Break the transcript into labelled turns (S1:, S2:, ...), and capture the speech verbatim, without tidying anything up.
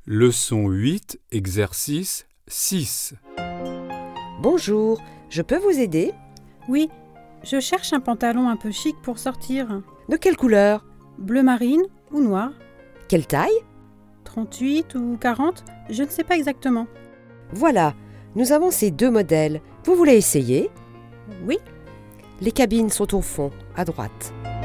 S1: Leçon huit, exercice six.
S2: Bonjour, je peux vous aider?
S3: Oui, je cherche un pantalon un peu chic pour sortir.
S2: De quelle couleur?
S3: Bleu marine ou noir?
S2: Quelle taille?
S3: trente-huit ou quarante? Je ne sais pas exactement.
S2: Voilà, nous avons ces deux modèles. Vous voulez essayer?
S3: Oui.
S2: Les cabines sont au fond, à droite.